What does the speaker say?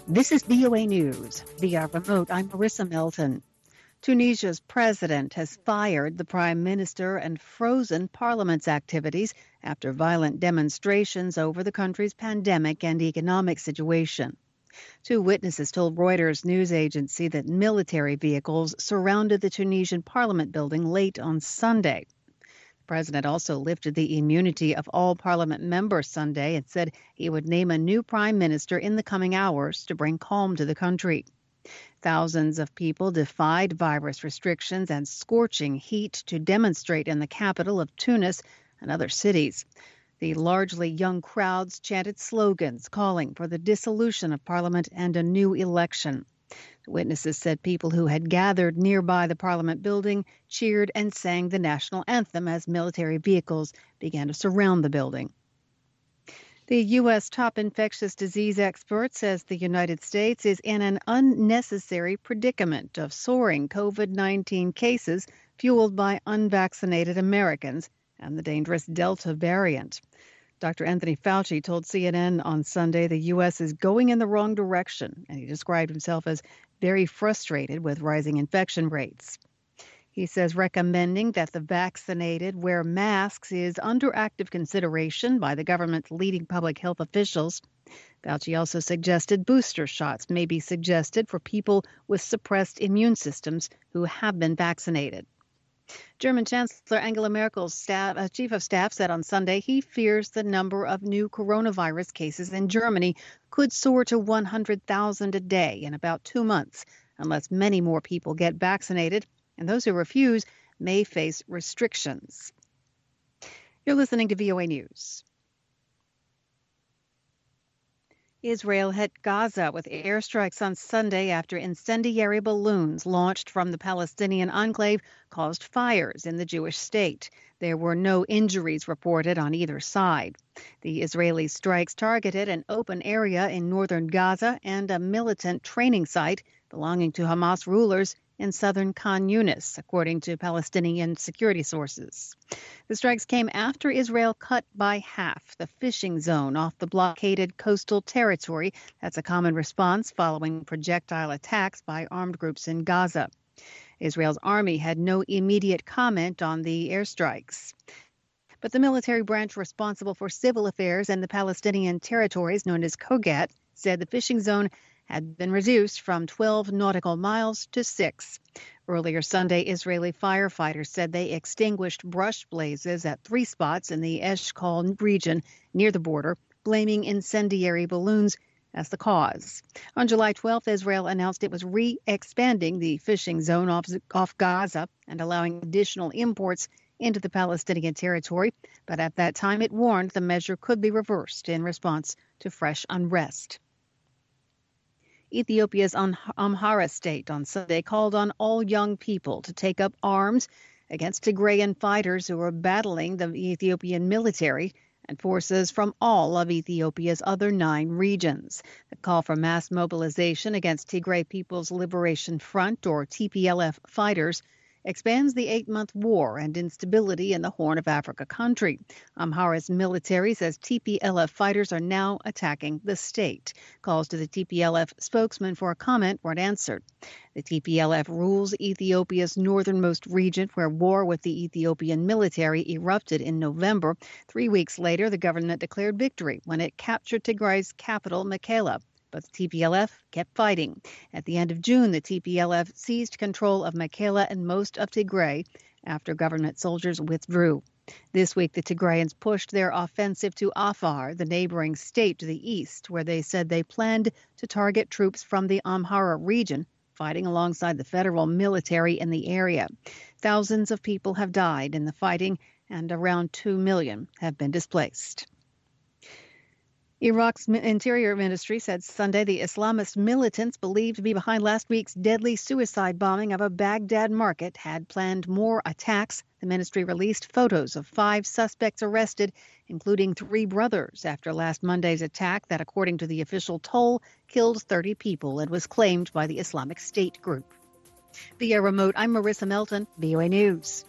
This is VOA News. Via remote, I'm Marissa Melton. Tunisia's president has fired the prime minister and frozen parliament's activities after violent demonstrations over the country's pandemic and economic situation. Two witnesses told Reuters news agency that military vehicles surrounded the Tunisian parliament building late on Sunday. The president also lifted the immunity of all parliament members Sunday and said he would name a new prime minister in the coming hours to bring calm to the country. Thousands of people defied virus restrictions and scorching heat to demonstrate in the capital of Tunis and other cities. The largely young crowds chanted slogans calling for the dissolution of parliament and a new election. The witnesses said people who had gathered nearby the parliament building cheered and sang the national anthem as military vehicles began to surround the building. The U.S. top infectious disease expert says the United States is in an unnecessary predicament of soaring COVID-19 cases fueled by unvaccinated Americans and the dangerous Delta variant. Dr. Anthony Fauci told CNN on Sunday the U.S. is going in the wrong direction, and he described himself as very frustrated with rising infection rates. He says recommending that the vaccinated wear masks is under active consideration by the government's leading public health officials. Fauci also suggested booster shots may be suggested for people with suppressed immune systems who have been vaccinated. German Chancellor Angela Merkel's chief of staff said on Sunday he fears the number of new coronavirus cases in Germany could soar to 100,000 a day in about 2 months unless many more people get vaccinated, and those who refuse may face restrictions. You're listening to VOA News. Israel hit Gaza with airstrikes on Sunday after incendiary balloons launched from the Palestinian enclave caused fires in the Jewish state. There were no injuries reported on either side. The Israeli strikes targeted an open area in northern Gaza and a militant training site belonging to Hamas rulers in southern Khan Yunis, according to Palestinian security sources. The strikes came after Israel cut by half the fishing zone off the blockaded coastal territory. That's a common response following projectile attacks by armed groups in Gaza. Israel's army had no immediate comment on the airstrikes. But the military branch responsible for civil affairs in the Palestinian territories, known as Kogat, said the fishing zone had been reduced from 12 nautical miles to 6. Earlier Sunday, Israeli firefighters said they extinguished brush blazes at 3 spots in the Eshkol region near the border, blaming incendiary balloons as the cause. On July 12th, Israel announced it was re-expanding the fishing zone off Gaza and allowing additional imports into the Palestinian territory. But at that time, it warned the measure could be reversed in response to fresh unrest. Ethiopia's Amhara state on Sunday called on all young people to take up arms against Tigrayan fighters who are battling the Ethiopian military and forces from all of Ethiopia's other 9 regions. The call for mass mobilization against Tigray People's Liberation Front, or TPLF, fighters expands the 8-month war and instability in the Horn of Africa country. Amhara's military says TPLF fighters are now attacking the state. Calls to the TPLF spokesman for a comment weren't answered. The TPLF rules Ethiopia's northernmost region, where war with the Ethiopian military erupted in November. 3 weeks later, the government declared victory when it captured Tigray's capital, Mekelle. But the TPLF kept fighting. At the end of June, the TPLF seized control of Mekelle and most of Tigray after government soldiers withdrew. This week, the Tigrayans pushed their offensive to Afar, the neighboring state to the east, where they said they planned to target troops from the Amhara region, fighting alongside the federal military in the area. Thousands of people have died in the fighting, and around 2 million have been displaced. Iraq's Interior Ministry said Sunday the Islamist militants believed to be behind last week's deadly suicide bombing of a Baghdad market had planned more attacks. The ministry released photos of 5 suspects arrested, including 3 brothers, after last Monday's attack that, according to the official toll, killed 30 people and was claimed by the Islamic State group. Via remote, I'm Marissa Melton, VOA News.